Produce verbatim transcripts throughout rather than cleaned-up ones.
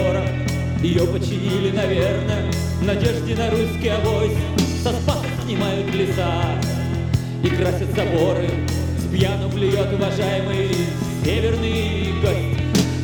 забора. Ее починили, наверное, в надежде на русский авось. Со Спаса снимают леса и красят заборы. С пьяну блюет уважаемый северный гость.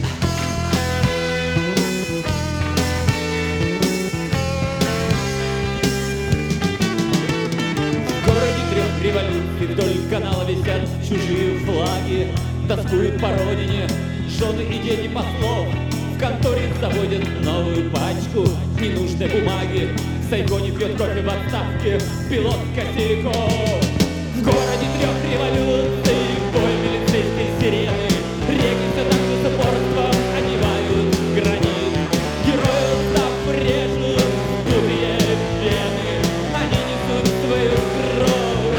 В городе трех революций вдоль канала висят чужие флаги. Тоскуют по родине жены и дети послов. В конторе заводят новую пачку ненужной бумаги. В Сайгоне пьет кофе в отставке пилот Косяков. В городе трех революций бой милицейской сирены. Реки все так же с упорством одевают гранит. Герои, устав, режут дутые вены. Они несут свою кровь.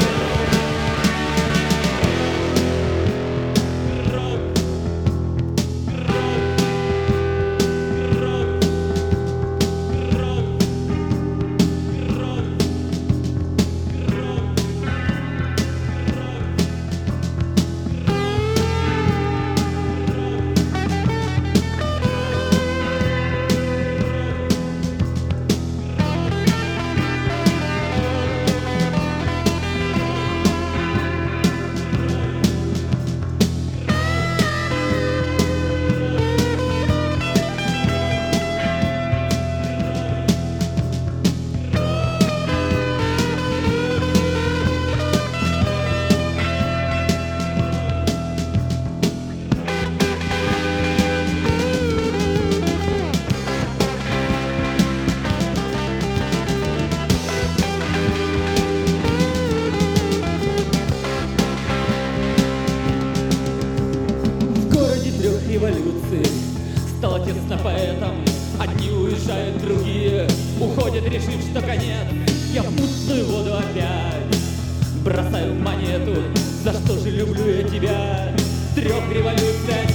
Революции стало тесно поэтам. Одни уезжают, другие уходят, решив, что конец. Я в мутную воду опять бросаю монету. За что же люблю я тебя? Трех революций